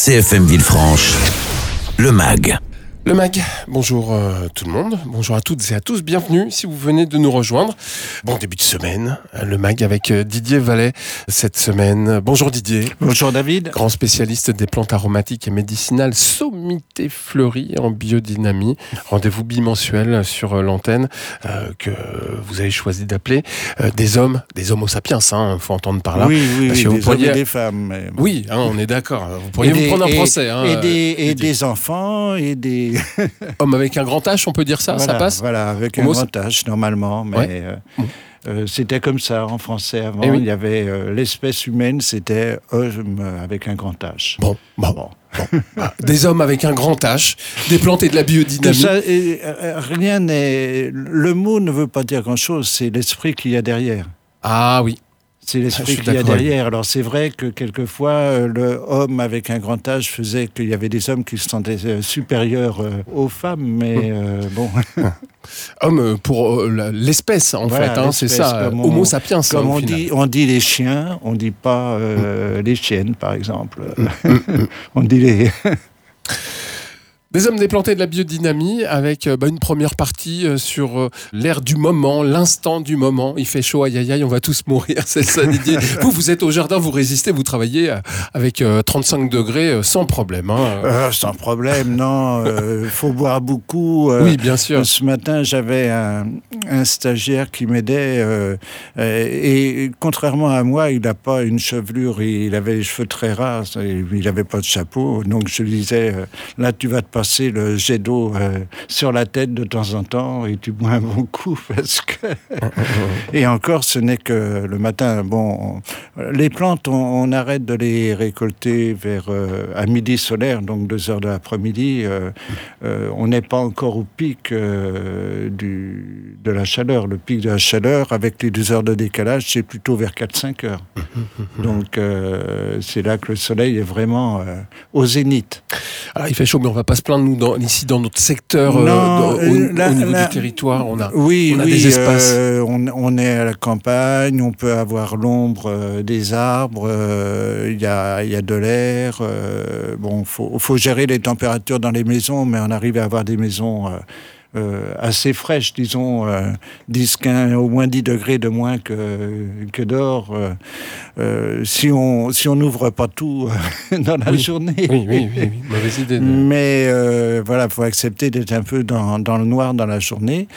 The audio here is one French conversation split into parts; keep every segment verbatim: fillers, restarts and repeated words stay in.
C F M Villefranche, le M A G. Le M A G, bonjour euh, tout le monde, bonjour à toutes et à tous, bienvenue si vous venez de nous rejoindre. Bon début de semaine, le M A G avec euh, Didier Vallet cette semaine. Bonjour Didier. Bonjour David. Grand spécialiste des plantes aromatiques et médicinales, sommité fleurie en biodynamie. Rendez-vous bimensuel sur euh, l'antenne euh, que vous avez choisi d'appeler euh, des hommes, des homo sapiens, hein, faut entendre par là. Oui, oui, Parce oui que des vous pourriez... hommes et des femmes. Mais... Oui, hein, on est d'accord. Vous pourriez et vous des, prendre un et, procès. Hein, et des, euh, et des enfants et des... Homme avec un grand H, on peut dire ça, voilà, ça passe. Voilà, avec Homo, un grand H normalement, mais ouais. euh, euh, c'était comme ça en français avant. Eh oui. Il y avait euh, l'espèce humaine, c'était homme avec un grand H. Bon, bon, bon. bon. Ah, des hommes avec un grand H, des plantes et de la biodynamie. Ça, et, euh, rien n'est. Le mot ne veut pas dire grand-chose. C'est l'esprit qu'il y a derrière. Ah oui. C'est l'esprit qu'il y a derrière. Alors c'est vrai que quelquefois, euh, le homme avec un grand âge faisait qu'il y avait des hommes qui se sentaient euh, supérieurs euh, aux femmes, mais euh, bon... Homme pour euh, l'espèce, en voilà, fait, hein, c'est ça, on, Homo sapiens. Comme hein, on dit, on dit les chiens, on ne dit pas euh, mm. les chiennes, par exemple. Mm. On dit les... Des hommes déplantés de la biodynamie avec euh, bah, une première partie euh, sur euh, l'air du moment, l'instant du moment. Il fait chaud, aïe aïe aïe, on va tous mourir, c'est ça Didier. Vous, vous êtes au jardin, vous résistez, vous travaillez euh, avec euh, trente-cinq degrés euh, sans problème. Hein. Euh, sans problème, non. Il euh, faut boire beaucoup. Euh, oui, bien sûr. Ce matin, j'avais un, un stagiaire qui m'aidait euh, et, et contrairement à moi, il n'a pas une chevelure, il avait les cheveux très ras, il n'avait pas de chapeau. Donc je lui disais, euh, là tu vas te passer le jet d'eau euh, sur la tête de temps en temps et tu bois un bon coup parce que... et encore, ce n'est que le matin. Bon, les plantes, on, on arrête de les récolter vers euh, à midi solaire, donc deux heures de l'après-midi. Euh, euh, on n'est pas encore au pic euh, du, de la chaleur. Le pic de la chaleur, avec les deux heures de décalage, c'est plutôt vers quatre à cinq heures. Donc, euh, c'est là que le soleil est vraiment euh, au zénith. Alors, il fait chaud, mais on ne va pas se plaindre, nous, dans, ici, dans notre secteur, non, euh, dans, au, la, au niveau la, du territoire. On a, oui, on a oui, des espaces. Euh, on, on est à la campagne, on peut avoir l'ombre euh, des arbres, il euh, y, a, y a de l'air. Euh, bon, il faut, faut gérer les températures dans les maisons, mais on arrive à avoir des maisons... Euh, Euh, assez fraîche, disons, euh, dix, quinze, au moins dix degrés de moins que, que dehors. Euh, euh, si on si on n'ouvre pas tout euh, dans la oui. journée. Oui, oui, oui, oui. Mauvaise idée. De... Mais euh, voilà, il faut accepter d'être un peu dans, dans le noir dans la journée.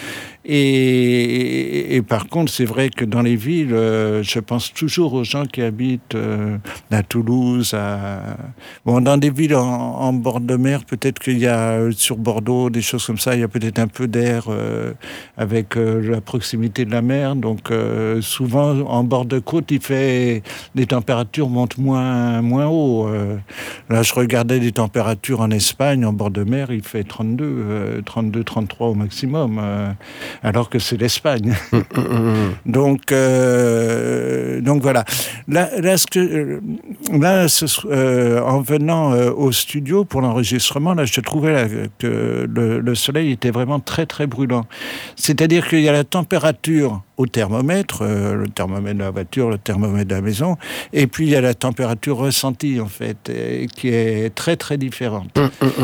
Et, et, et par contre, c'est vrai que dans les villes, euh, je pense toujours aux gens qui habitent euh, à Toulouse, à... Bon, dans des villes en, en bord de mer, peut-être qu'il y a, euh, sur Bordeaux, des choses comme ça, il y a peut-être un peu d'air euh, avec euh, la proximité de la mer. Donc, euh, souvent, en bord de côte, il fait... les températures montent moins, moins haut. Euh, là, je regardais les températures en Espagne, en bord de mer, il fait trente-deux, euh, trente-deux, trente-trois au maximum. Euh, alors que c'est l'Espagne. donc, euh, donc voilà. Là, là, ce que, là ce, euh, en venant euh, au studio pour l'enregistrement, là, je trouvais là, que le, le soleil était vraiment très, très brûlant. C'est-à-dire qu'il y a la température au thermomètre, euh, le thermomètre de la voiture, le thermomètre de la maison, et puis il y a la température ressentie, en fait, et, qui est très, très différente.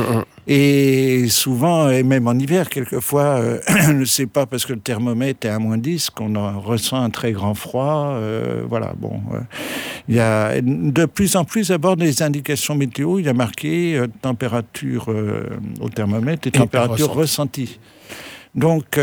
Et souvent, et même en hiver, quelquefois, euh, c'est pas parce que le thermomètre est à moins dix qu'on ressent un très grand froid. Euh, voilà, bon. Euh, il y a de plus en plus, à bord des indications météo, il y a marqué euh, température euh, au thermomètre et, et température ressentie. Donc,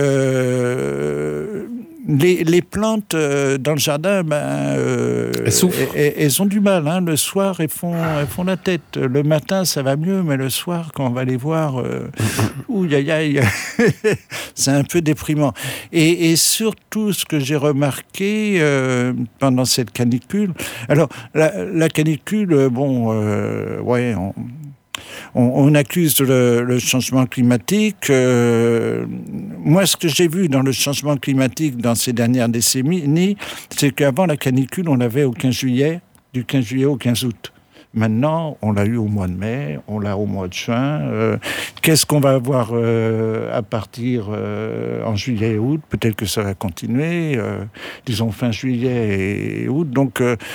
euh, les, les plantes euh, dans le jardin, ben, euh, elles souffrent. Elles, elles ont du mal. Hein. Le soir, elles font, elles font la tête. Le matin, ça va mieux, mais le soir, quand on va les voir, euh, ouïe, aïe, aïe, c'est un peu déprimant. Et, et surtout, ce que j'ai remarqué euh, pendant cette canicule, alors, la, la canicule, bon, euh, ouais, on... On, on accuse le, le changement climatique. Euh, moi, ce que j'ai vu dans le changement climatique dans ces dernières décennies, c'est qu'avant la canicule, on l'avait au quinze juillet, du quinze juillet au quinze août. Maintenant, on l'a eu au mois de mai, on l'a au mois de juin. Euh, qu'est-ce qu'on va avoir euh, à partir euh, en juillet et août ? Peut-être que ça va continuer, euh, disons fin juillet et août. Donc, euh,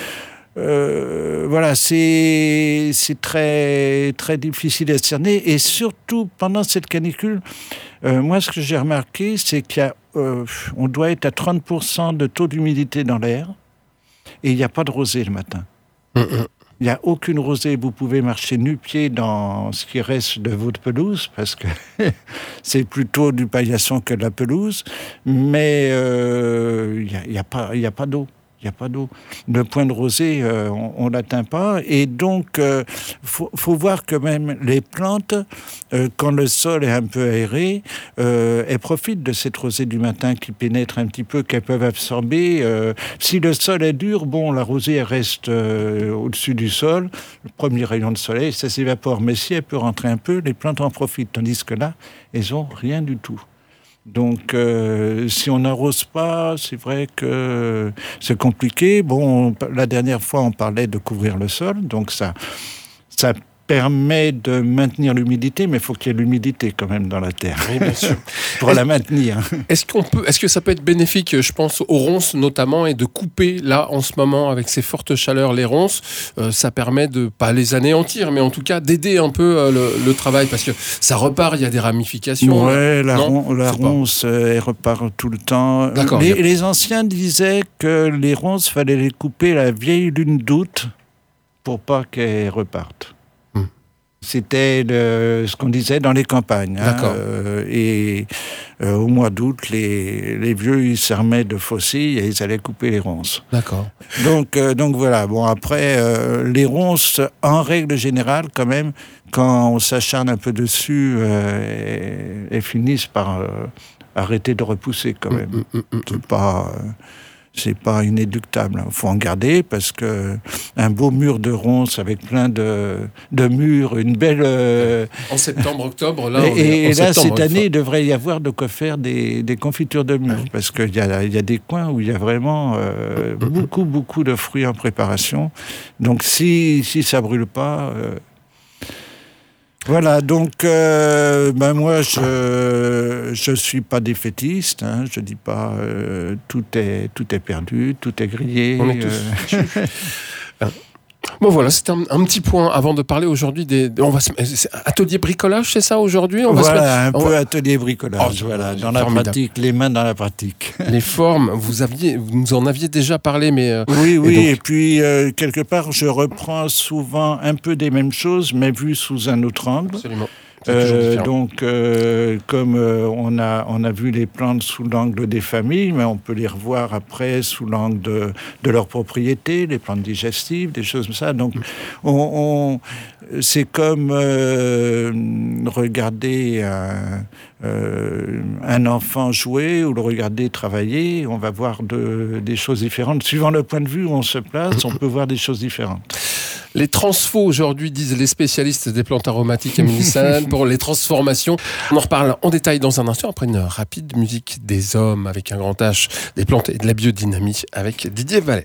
Euh, voilà, c'est, c'est très, très difficile à cerner. Et surtout, pendant cette canicule, euh, moi, ce que j'ai remarqué, c'est qu'il y a, euh, on doit être à trente pour cent de taux d'humidité dans l'air et il n'y a pas de rosée le matin. Mm-mm. Il n'y a aucune rosée. Vous pouvez marcher nu-pied dans ce qui reste de votre pelouse, parce que c'est plutôt du paillasson que de la pelouse. Mais euh, il n'y a, a, pas, y a pas d'eau. Il n'y a pas d'eau. Le point de rosée, euh, on ne l'atteint pas. Et donc, il euh, faut, faut voir que même les plantes, euh, quand le sol est un peu aéré, euh, elles profitent de cette rosée du matin qui pénètre un petit peu, qu'elles peuvent absorber. Euh, si le sol est dur, bon, la rosée elle reste euh, au-dessus du sol. Le premier rayon de soleil, ça s'évapore. Mais si elle peut rentrer un peu, les plantes en profitent. Tandis que là, elles n'ont rien du tout. Donc, euh, si on n'arrose pas, c'est vrai que c'est compliqué. Bon, la dernière fois, on parlait de couvrir le sol, donc ça, ça permet de maintenir l'humidité, mais il faut qu'il y ait l'humidité quand même dans la terre. Oui, bien sûr. Pour la maintenir. Est-ce qu'on peut, est-ce que ça peut être bénéfique, je pense, aux ronces notamment, et de couper là en ce moment avec ces fortes chaleurs les ronces, euh, ça permet de pas les anéantir, mais en tout cas d'aider un peu euh, le, le travail, parce que ça repart, il y a des ramifications. Ouais, la, ron- la ronce, euh, elle repart tout le temps. D'accord. Les, les anciens disaient que les ronces, fallait les couper la vieille lune d'août pour pas qu'elles repartent. C'était le, ce qu'on disait dans les campagnes. Hein, euh, et euh, au mois d'août, les, les vieux, ils s'armaient de faucilles et ils allaient couper les ronces. D'accord. Donc, euh, donc voilà. Bon, après, euh, les ronces, en règle générale, quand même, quand on s'acharne un peu dessus, euh, elles, elles finissent par euh, arrêter de repousser, quand même. Mmh, mmh, mmh. C'est pas... Euh, c'est pas inéluctable. Il faut en garder parce que un beau mur de ronces avec plein de, de murs, une belle... Euh... En septembre, octobre, là... Et, on est et en là, septembre, cette année, il devrait y avoir de quoi faire des, des confitures de mûres. Oui. Parce qu'il y a, il y a des coins où il y a vraiment euh, mm-hmm. beaucoup, beaucoup de fruits en préparation. Donc, si, si ça brûle pas... Euh... Voilà, donc euh, ben moi je je suis pas défaitiste, hein, je dis pas euh, tout est tout est perdu, tout est grillé. On est tous... euh... Bon voilà, c'était un, un petit point avant de parler aujourd'hui des. On va se... Atelier bricolage, c'est ça aujourd'hui on va Voilà, se... un on peu va... atelier bricolage, oh, voilà, dans la pratique, les mains dans la pratique. Les formes, vous aviez, vous nous en aviez déjà parlé, mais. Euh... Oui, oui, et, donc... et puis euh, quelque part, je reprends souvent un peu des mêmes choses, mais vues sous un autre angle. Absolument. Euh, donc, euh, comme euh, on a on a vu les plantes sous l'angle des familles, mais on peut les revoir après sous l'angle de de leurs propriétés, les plantes digestives, des choses comme ça. Donc, on, on c'est comme euh, regarder un, euh, un enfant jouer ou le regarder travailler. On va voir de, des choses différentes. Suivant le point de vue où on se place, on peut voir des choses différentes. Les transfos aujourd'hui, disent les spécialistes des plantes aromatiques, Amélie Salin, pour les transformations. On en reparle en détail dans un instant, après une rapide musique des hommes avec un grand H, des plantes et de la biodynamie avec Didier Vallet.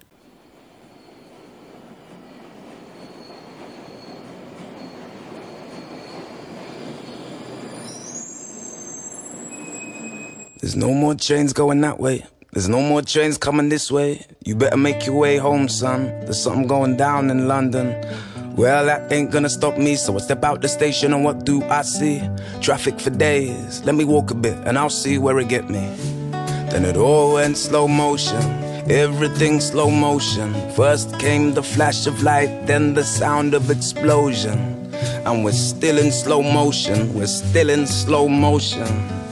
There's no more trains going that way. There's no more trains coming this way. You better make your way home, son. There's something going down in London. Well, that ain't gonna stop me, so I step out the station and what do I see? Traffic for days. Let me walk a bit and I'll see where it get me. Then it all went slow motion. Everything slow motion. First came the flash of light, then the sound of explosion. And we're still in slow motion. We're still in slow motion.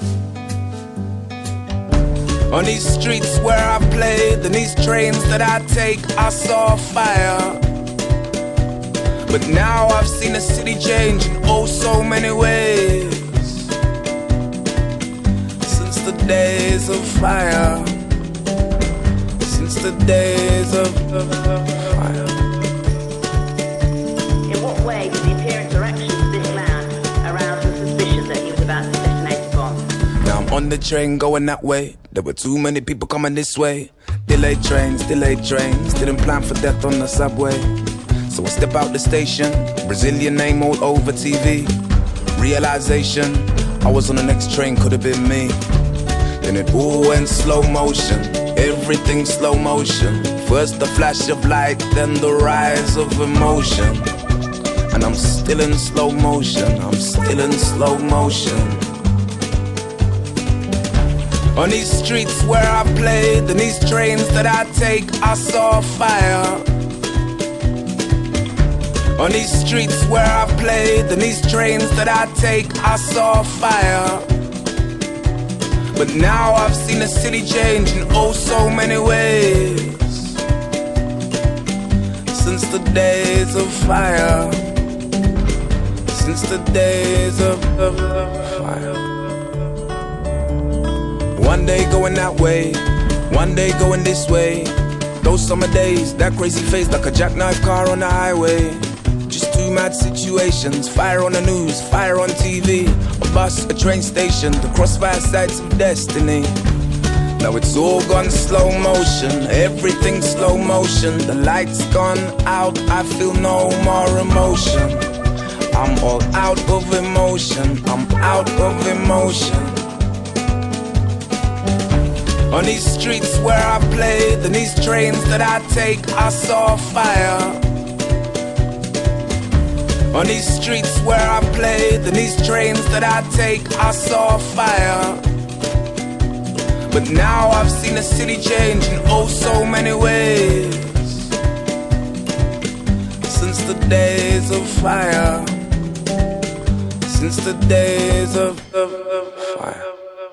On these streets where I played, and these trains that I take, I saw fire. But now I've seen the city change in oh so many ways. Since the days of fire. Since the days of fire. In what way did the appearance or actions of this man arouse the suspicion that he was about to detonate a bomb? Now I'm on the train going that way. There were too many people coming this way. Delayed trains, delayed trains. Didn't plan for death on the subway. So I step out the station. Brazilian name all over T V. Realization, I was on the next train, could have been me. Then it all went slow motion. Everything slow motion. First the flash of light, then the rise of emotion. And I'm still in slow motion, I'm still in slow motion. On these streets where I played, and these trains that I take, I saw fire. On these streets where I played, and these trains that I take, I saw fire. But now I've seen the city change in oh so many ways. Since the days of fire, since the days of, of, of fire. One day going that way, one day going this way. Those summer days, that crazy face like a jackknife car on the highway. Just two mad situations, fire on the news, fire on T V. A bus, a train station, the crossfire sights of destiny. Now it's all gone slow motion, everything slow motion. The lights gone out, I feel no more emotion. I'm all out of emotion, I'm out of emotion. On these streets where I played, and these trains that I take, I saw fire. On these streets where I played, and these trains that I take, I saw fire. But now I've seen the city change in oh so many ways. Since the days of fire, since the days of, of, of fire.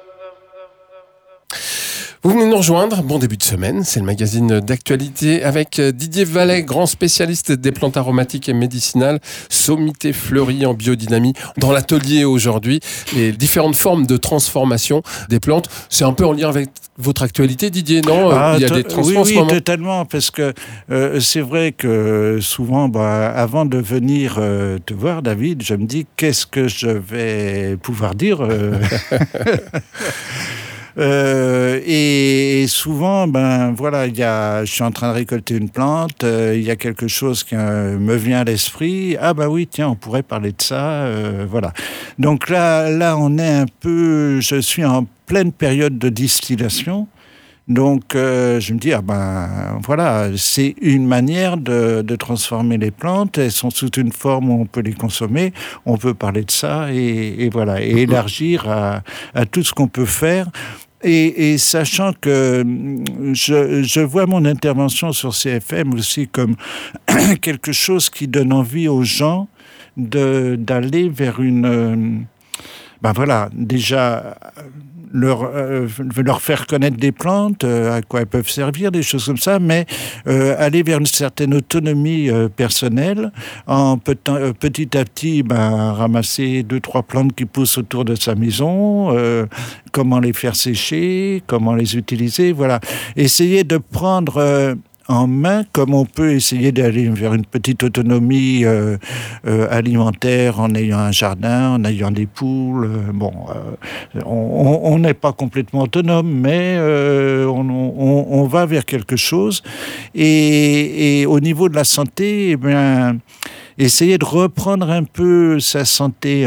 Vous venez nous rejoindre, bon début de semaine, c'est le magazine d'actualité avec Didier Vallet, grand spécialiste des plantes aromatiques et médicinales, sommité fleurie en biodynamie. Dans l'atelier aujourd'hui, les différentes formes de transformation des plantes, c'est un peu en lien avec votre actualité, Didier, non? Ah, il y a to- des transformations oui, en ce oui, moment. totalement, parce que euh, c'est vrai que souvent, bah, avant de venir euh, te voir, David, je me dis qu'est-ce que je vais pouvoir dire euh... Euh, et souvent, ben voilà, il y a, je suis en train de récolter une plante, euh, il y a quelque chose qui euh, me vient à l'esprit. Ah bah oui, tiens, on pourrait parler de ça, euh, voilà. Donc là, là, on est un peu, je suis en pleine période de distillation. Donc, euh, je me dis, ah ben, voilà, c'est une manière de, de transformer les plantes. Elles sont sous une forme où on peut les consommer. On peut parler de ça et, et voilà, et élargir à, à tout ce qu'on peut faire. Et, et sachant que je, je vois mon intervention sur C F M aussi comme quelque chose qui donne envie aux gens de, d'aller vers une... Ben voilà, déjà... Leur, euh, leur faire connaître des plantes, euh, à quoi elles peuvent servir, des choses comme ça, mais euh, aller vers une certaine autonomie euh, personnelle, en petit, euh, petit à petit, ben, ramasser deux, trois plantes qui poussent autour de sa maison, euh, comment les faire sécher, comment les utiliser, voilà. Essayer de prendre... Euh, en main, comme on peut essayer d'aller vers une petite autonomie euh, euh, alimentaire en ayant un jardin, en ayant des poules. Euh, bon, euh, on n'est pas complètement autonome, mais euh, on, on, on va vers quelque chose. Et, et au niveau de la santé, eh bien, essayer de reprendre un peu sa santé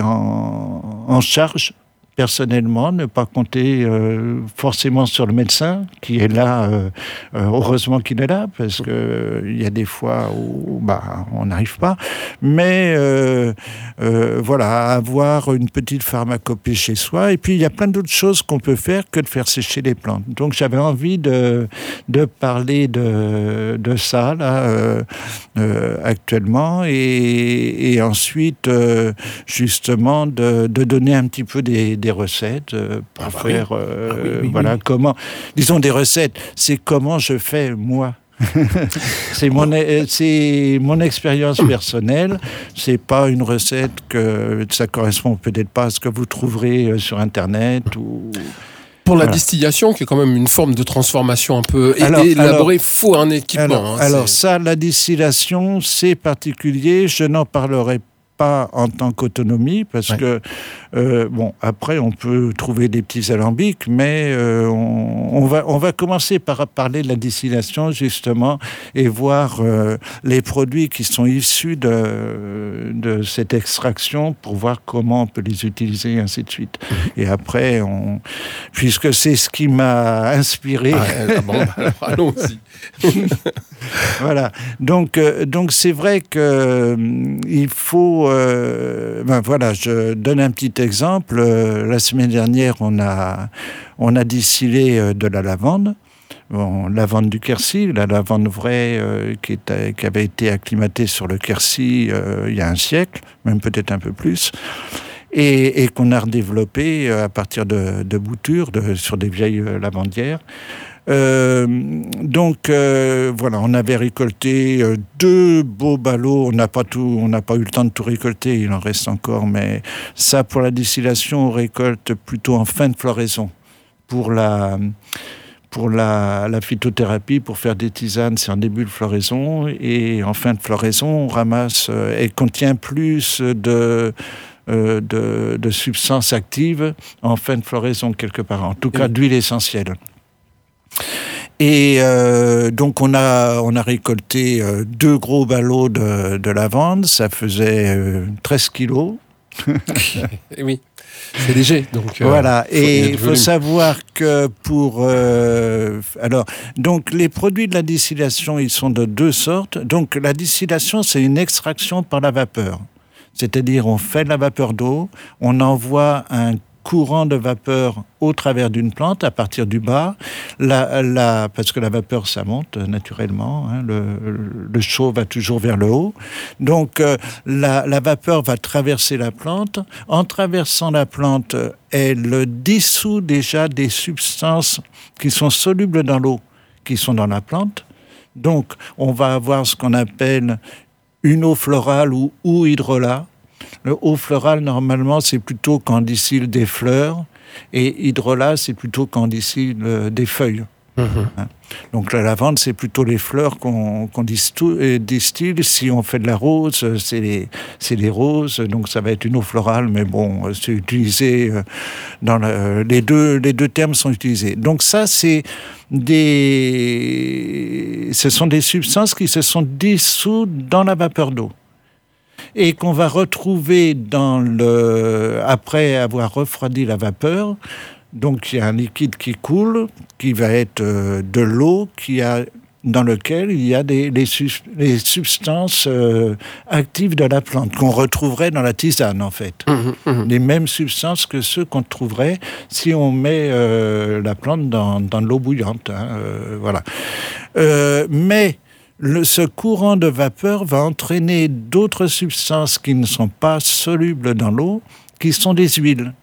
en, en charge. Personnellement, ne pas compter euh, forcément sur le médecin qui est là, euh, euh, heureusement qu'il est là, parce que euh, il y a des fois où bah, on n'arrive pas. Mais euh, euh, voilà, avoir une petite pharmacopée chez soi. Et puis, il y a plein d'autres choses qu'on peut faire que de faire sécher les plantes. Donc, j'avais envie de, de parler de, de ça, là, euh, euh, actuellement. Et, et ensuite, euh, justement, de, de donner un petit peu des des recettes euh, pour ah bah faire oui. Euh, ah oui, oui, voilà oui. Comment disons des recettes, c'est comment je fais moi. c'est mon c'est mon expérience personnelle, c'est pas une recette que ça correspond peut-être pas à ce que vous trouverez sur internet ou pour la voilà. distillation, qui est quand même une forme de transformation un peu alors, élaborée, il faut un équipement. Alors, hein, alors ça, la distillation, c'est particulier, je n'en parlerai pas en tant qu'autonomie, parce ouais. que, euh, bon, après, on peut trouver des petits alambics, mais euh, on, on, va, on va commencer par parler de la distillation, justement, et voir euh, les produits qui sont issus de, de cette extraction pour voir comment on peut les utiliser, et ainsi de suite. Et après, on, puisque c'est ce qui m'a inspiré... Ah, bon, alors, allons-y. Voilà. Donc, euh, donc, c'est vrai qu'il euh, faut... Euh, ben voilà, je donne un petit exemple. Euh, la semaine dernière, on a, on a distillé euh, de la lavande. Bon, lavande du Quercy, la lavande vraie euh, qui, est, qui avait été acclimatée sur le Quercy euh, il y a un siècle, même peut-être un peu plus, et, et qu'on a redéveloppé euh, à partir de, de boutures de, sur des vieilles euh, lavandières. Euh, donc euh, voilà, on avait récolté euh, deux beaux ballots. On n'a pas tout, on n'a pas eu le temps de tout récolter. Il en reste encore, mais ça pour la distillation, on récolte plutôt en fin de floraison. Pour la pour la, la phytothérapie, pour faire des tisanes, c'est en début de floraison, et en fin de floraison, on ramasse. Euh, elle contient plus de euh, de, de substances actives en fin de floraison quelque part. En tout cas, d'huile essentielle. Et euh, donc on a, on a récolté euh, deux gros ballots de, de lavande, ça faisait euh, treize kilos. Oui, c'est léger. Donc, euh, voilà, et il faut savoir que pour... Euh, alors, donc les produits de la distillation, ils sont de deux sortes. Donc la distillation, c'est une extraction par la vapeur. C'est-à-dire on fait de la vapeur d'eau, on envoie un courant de vapeur au travers d'une plante à partir du bas, la, la, parce que la vapeur ça monte naturellement, hein, le, le chaud va toujours vers le haut, donc euh, la, la vapeur va traverser la plante. En traversant la plante, elle dissout déjà des substances qui sont solubles dans l'eau, qui sont dans la plante. Donc on va avoir ce qu'on appelle une eau florale ou eau hydrolat. Le eau florale, normalement, c'est plutôt quand on distille des fleurs, et hydrolat, c'est plutôt quand on distille euh, des feuilles. Mmh. Hein. Donc la lavande, c'est plutôt les fleurs qu'on, qu'on distille, distille. Si on fait de la rose, c'est les, c'est les roses, donc ça va être une eau florale, mais bon, c'est utilisé dans la, les deux, les deux termes sont utilisés. Donc ça, c'est des, ce sont des substances qui se sont dissoutes dans la vapeur d'eau, et qu'on va retrouver dans le, après avoir refroidi la vapeur. Donc il y a un liquide qui coule, qui va être euh, de l'eau, qui a, dans lequel il y a des, les, les substances euh, actives de la plante, qu'on retrouverait dans la tisane en fait. Mmh, mmh. Les mêmes substances que ceux qu'on trouverait si on met euh, la plante dans, dans de l'eau bouillante. Hein, euh, voilà. Euh, mais Le, ce courant de vapeur va entraîner d'autres substances qui ne sont pas solubles dans l'eau, qui sont des huiles.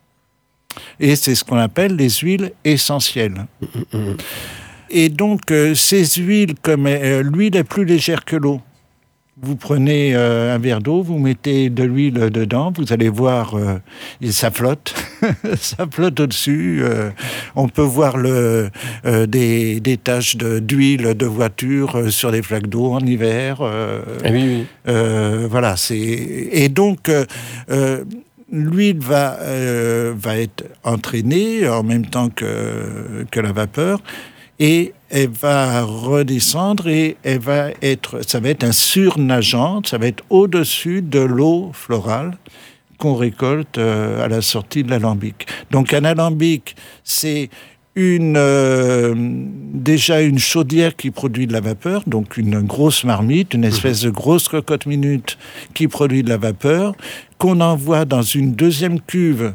Et c'est ce qu'on appelle les huiles essentielles. Mmh. Et donc, euh, ces huiles, comme euh, l'huile est plus légère que l'eau. Vous prenez euh, un verre d'eau, vous mettez de l'huile dedans, vous allez voir, euh, ça flotte, ça flotte au-dessus. Euh, on peut voir le, euh, des, des taches de, d'huile de voiture euh, sur les flaques d'eau en hiver. Euh, ah oui, oui. Euh, voilà, c'est... Et donc, euh, euh, l'huile va, euh, va être entraînée en même temps que, que la vapeur, et elle va redescendre et elle va être, ça va être un surnageant, ça va être au-dessus de l'eau florale qu'on récolte euh, à la sortie de l'alambic. Donc un alambic, c'est une, euh, déjà une chaudière qui produit de la vapeur, donc une grosse marmite, une espèce de grosse cocotte minute qui produit de la vapeur, qu'on envoie dans une deuxième cuve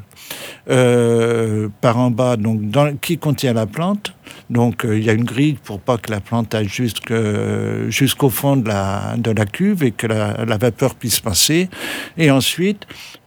Euh, par en bas, donc dans, qui contient la plante. Donc il euh, y a une grille pour pas que la plante aille jusque, euh, jusqu'au fond de la, de la cuve et que la, la vapeur puisse passer. Et ensuite,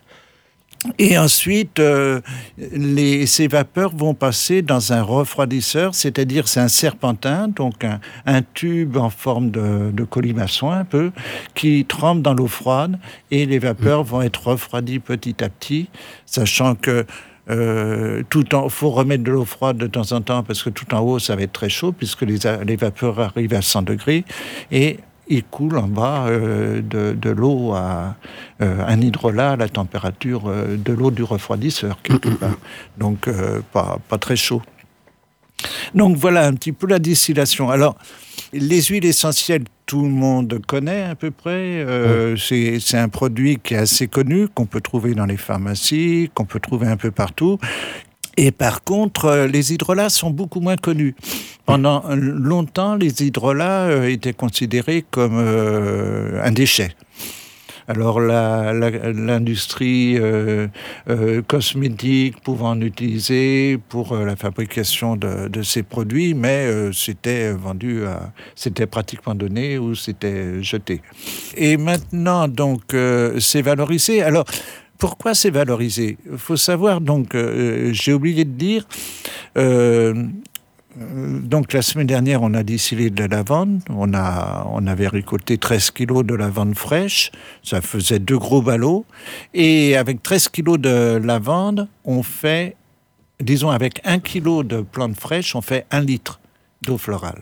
et ensuite euh, les, ces vapeurs vont passer dans un refroidisseur, c'est-à-dire c'est un serpentin, donc un, un tube en forme de, de colimaçon un peu, qui trempe dans l'eau froide, et les vapeurs vont être refroidies petit à petit, sachant que Euh, tout en, faut remettre de l'eau froide de temps en temps, parce que tout en haut ça va être très chaud puisque les, les vapeurs arrivent à cent degrés, et il coule en bas euh, de, de l'eau à euh, un hydrolat à la température euh, de l'eau du refroidisseur, quelque part. Donc, euh, pas, pas très chaud. Donc, voilà un petit peu la distillation. Alors, les huiles essentielles, tout le monde connaît à peu près. Euh, oui. c'est, c'est un produit qui est assez connu, qu'on peut trouver dans les pharmacies, qu'on peut trouver un peu partout. Et par contre, les hydrolats sont beaucoup moins connus. Pendant longtemps, les hydrolats étaient considérés comme euh, un déchet. Alors la, la, l'industrie euh, euh, cosmétique pouvait en utiliser pour euh, la fabrication de, de ces produits, mais euh, c'était vendu, à, c'était pratiquement donné ou c'était jeté. Et maintenant, donc, euh, c'est valorisé. Alors, pourquoi c'est valorisé ? Il faut savoir, donc, euh, j'ai oublié de dire, euh, donc la semaine dernière, on a distillé de la lavande, on, a, on avait récolté treize kilos de lavande fraîche, ça faisait deux gros ballots, et avec treize kilos de lavande, on fait, disons avec un kilo de plantes fraîches, on fait un litre d'eau florale.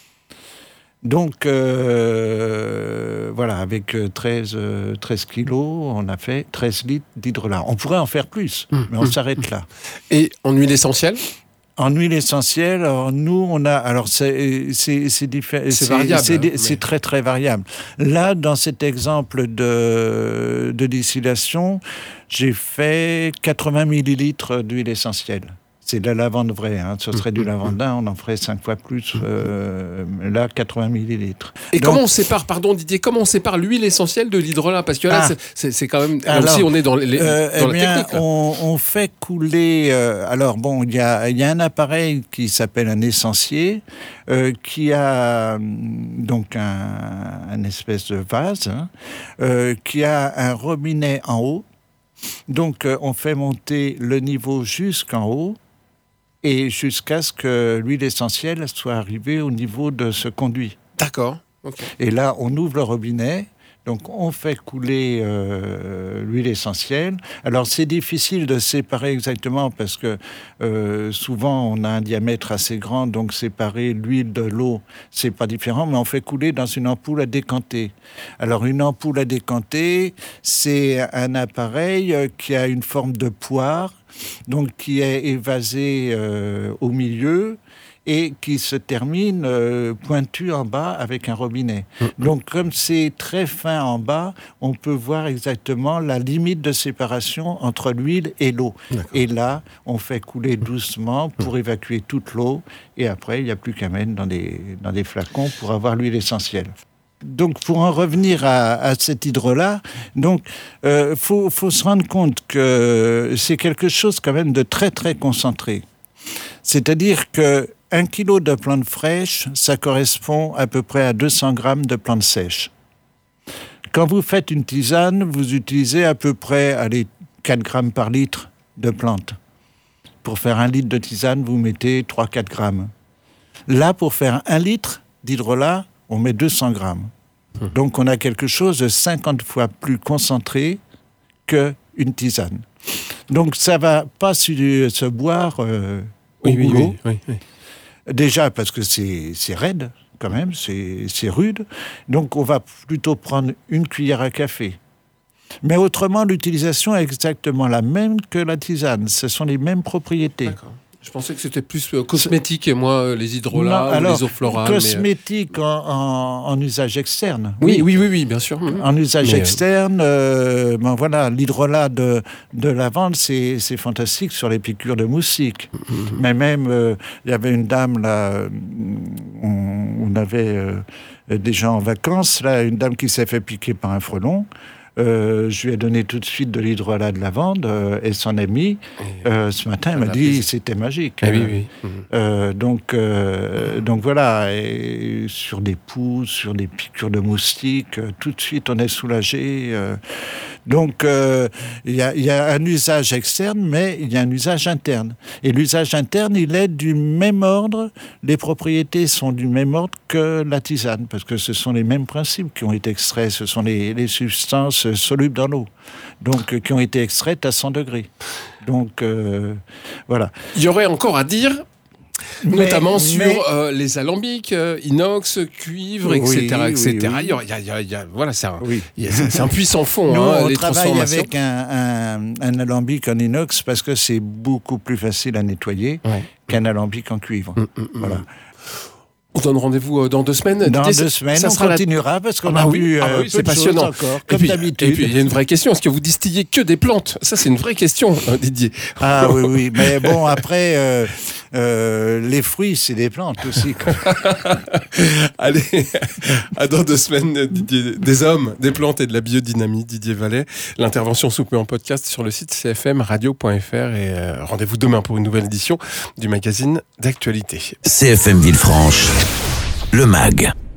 Donc, euh, voilà, avec treize, treize kilos, on a fait treize litres d'hydrolat. On pourrait en faire plus, mmh, mais on mmh. s'arrête là. Et en huile essentielle ? En huile essentielle, alors nous, on a... Alors, c'est, c'est, c'est, diffé- c'est, c'est variable. C'est, mais... c'est très, très variable. Là, dans cet exemple de, de distillation, j'ai fait quatre-vingts millilitres d'huile essentielle. C'est de la lavande vraie, hein. Ce serait du lavandin, on en ferait cinq fois plus. Euh, là, quatre-vingts millilitres. Et donc, comment on sépare, pardon Didier, comment on sépare l'huile essentielle de l'hydrolat ? Parce que là, ah, c'est, c'est, c'est quand même... Là alors, aussi, on est dans, les, euh, dans eh la bien, technique. Là. On, on fait couler... Euh, alors, bon, il y a, y a un appareil qui s'appelle un essencier, euh, qui a donc un, un espèce de vase, hein, euh, qui a un robinet en haut. Donc, euh, on fait monter le niveau jusqu'en haut, et jusqu'à ce que l'huile essentielle soit arrivée au niveau de ce conduit. D'accord. Okay. Et là, on ouvre le robinet, donc on fait couler euh, l'huile essentielle. Alors, c'est difficile de séparer exactement parce que euh, souvent, on a un diamètre assez grand, donc séparer l'huile de l'eau, c'est pas différent, mais on fait couler dans une ampoule à décanter. Alors, une ampoule à décanter, c'est un appareil qui a une forme de poire, donc qui est évasé euh, au milieu et qui se termine euh, pointu en bas avec un robinet. Mmh. Donc, comme c'est très fin en bas, on peut voir exactement la limite de séparation entre l'huile et l'eau. D'accord. Et là, on fait couler doucement pour mmh. évacuer toute l'eau, et après, il n'y a plus qu'à mettre dans des, dans des flacons pour avoir l'huile essentielle. Donc, pour en revenir à, à cet hydrolat, donc, euh, faut, faut se rendre compte que c'est quelque chose quand même de très, très concentré. C'est-à-dire que un kilo de plantes fraîches, ça correspond à peu près à deux cents grammes de plantes sèches. Quand vous faites une tisane, vous utilisez à peu près, allez, quatre grammes par litre de plantes. Pour faire un litre de tisane, vous mettez trois à quatre grammes. Là, pour faire un litre d'hydrolat, on met deux cents grammes. Donc, on a quelque chose de cinquante fois plus concentré qu'une tisane. Donc, ça ne va pas se, se boire euh, oui, au oui, goulot. Oui, oui, oui. Déjà, parce que c'est, c'est raide, quand même, c'est, c'est rude. Donc, on va plutôt prendre une cuillère à café. Mais autrement, l'utilisation est exactement la même que la tisane. Ce sont les mêmes propriétés. D'accord. Je pensais que c'était plus euh, cosmétique, et moi, euh, les hydrolats non, alors, ou les eaux florales. Cosmétique mais... en, en, en usage externe. Oui, oui, oui, oui, oui bien sûr. En usage mais, externe, euh, ben voilà, l'hydrolat de, de lavande, c'est, c'est fantastique sur les piqûres de moustiques. Mm-hmm. Mais même, il euh, y avait une dame, là, on, on avait euh, des gens en vacances, là, une dame qui s'est fait piquer par un frelon. Euh, je lui ai donné tout de suite de l'hydrolat de lavande, euh, elle s'en est mis. Euh, ce matin, elle m'a dit que c'était magique. Ah, oui, oui. Euh, donc, euh, donc voilà, et sur des poux, sur des piqûres de moustiques, euh, tout de suite on est soulagé. Euh, donc il euh, y, a, y a un usage externe, mais il y a un usage interne. Et l'usage interne, il est du même ordre, les propriétés sont du même ordre que la tisane, parce que ce sont les mêmes principes qui ont été extraits, ce sont les, les substances solubles dans l'eau, donc euh, qui ont été extraites à cent degrés. Donc euh, voilà. Il y aurait encore à dire Notamment Mais- sur mais- euh, les alambics, euh, inox, cuivre, et cetera, Oui, et cetera. oui, oui. Il y a, il y a- il y a- il y a- voilà, c'est un, Oui. il y a- c'est un puissant fond, Nous, hein, on les travaille transformations. avec un, un, un alambic en inox parce que c'est beaucoup plus facile à nettoyer Ouais. qu'un alambic en cuivre. Mm, mm, mm. Voilà. On donne rendez-vous euh, dans deux semaines. Dans Didier, deux ça- semaines, ça on sera la- continuera parce qu'on Ah bah a oui, vu ah bah euh, oui, peu c'est de choses passionnant. encore, Et comme puis- d'habitude. Et puis il y a une vraie question. Est-ce que vous distillez que des plantes? Ça, c'est une vraie question, euh, Didier. Ah oui, oui. Mais bon, après, euh, euh, les fruits, c'est des plantes aussi. quoi. Allez, à dans deux semaines, Didier. Des hommes, des plantes et de la biodynamie, Didier Vallet. L'intervention soutenue en podcast sur le site c f m radio point f r et euh, rendez-vous demain pour une nouvelle édition du magazine d'actualité. C F M Villefranche, le M A G.